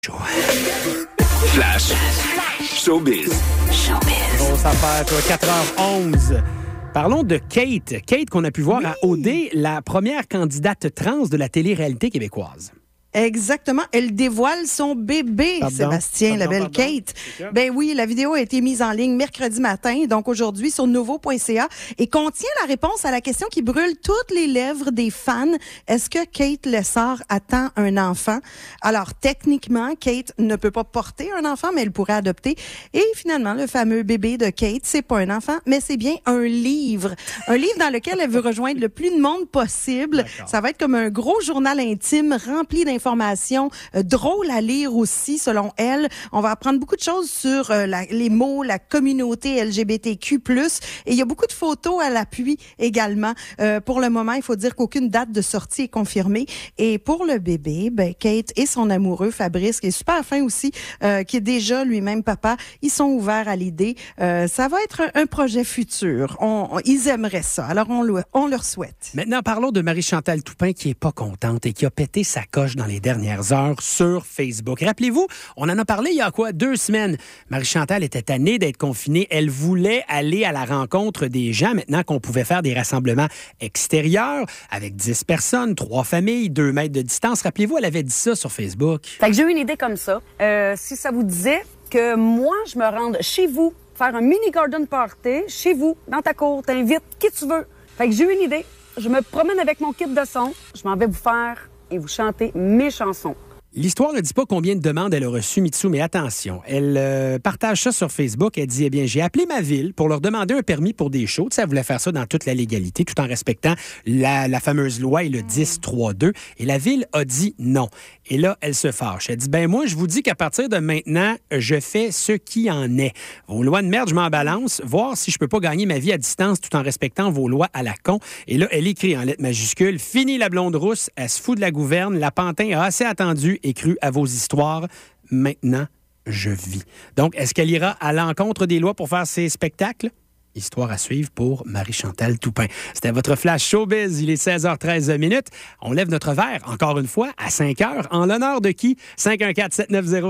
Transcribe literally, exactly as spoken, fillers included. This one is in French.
Flash. Showbiz. Grosse affaire, toi, quatre heures onze. Parlons de Kate. Kate qu'on a pu voir Oui. à O D, la première candidate trans de la télé-réalité québécoise. Exactement. Elle dévoile son bébé, Pardon, Sébastien, la pardon, belle pardon. Kate. C'est ça? Ben oui, la vidéo a été mise en ligne mercredi matin, donc aujourd'hui sur nouveau point c a, et contient la réponse à la question qui brûle toutes les lèvres des fans. Est-ce que Kate Lessard attend un enfant? Alors, techniquement, Kate ne peut pas porter un enfant, mais elle pourrait adopter. Et finalement, le fameux bébé de Kate, c'est pas un enfant, mais c'est bien un livre. Un livre dans lequel elle veut rejoindre le plus de monde possible. D'accord. Ça va être comme un gros journal intime rempli d'informations informations euh, drôles à lire aussi, selon elle. On va apprendre beaucoup de choses sur euh, la, les mots, la communauté L G B T Q plus, et il y a beaucoup de photos à l'appui également. Euh, pour le moment, il faut dire qu'aucune date de sortie est confirmée. Et pour le bébé, ben, Kate et son amoureux, Fabrice, qui est super fin aussi, euh, qui est déjà lui-même papa, ils sont ouverts à l'idée. Euh, ça va être un, un projet futur. On, on, ils aimeraient ça. Alors, on, le, on leur souhaite. Maintenant, parlons de Marie-Chantal Toupin qui est pas contente et qui a pété sa coche dans les dernières heures sur Facebook. Rappelez-vous, on en a parlé il y a quoi, deux semaines. Marie-Chantal était tannée d'être confinée. Elle voulait aller à la rencontre des gens maintenant qu'on pouvait faire des rassemblements extérieurs avec dix personnes, trois familles, deux mètres de distance. Rappelez-vous, elle avait dit ça sur Facebook. Fait que j'ai eu une idée comme ça. Euh, si ça vous disait que moi, je me rende chez vous, faire un mini garden party, chez vous, dans ta cour, t'invites qui tu veux. Fait que j'ai eu une idée. Je me promène avec mon kit de son. Je m'en vais vous faire et vous chanter mes chansons. L'histoire ne dit pas combien de demandes elle a reçues, Mitsou, mais attention, elle euh, partage ça sur Facebook. Elle dit, eh bien, j'ai appelé ma ville pour leur demander un permis pour des shows. Tu sais, elle voulait faire ça dans toute la légalité, tout en respectant la, la fameuse loi et le dix trois deux. Et la ville a dit non. Et là, elle se fâche. Elle dit, ben moi, je vous dis qu'à partir de maintenant, je fais ce qui en est. Vos lois de merde, je m'en balance, voir si je peux pas gagner ma vie à distance tout en respectant vos lois à la con. Et là, elle écrit en lettres majuscules, fini la blonde rousse, elle se fout de la gouverne, la pantin a assez attendu et cru à vos histoires. Maintenant, je vis. Donc, est-ce qu'elle ira à l'encontre des lois pour faire ses spectacles? Histoire à suivre pour Marie-Chantal Toupin. C'était votre Flash Showbiz. Il est seize heures treize minutes. On lève notre verre, encore une fois, à cinq heures, en l'honneur de qui? cinq un quatre sept neuf zéro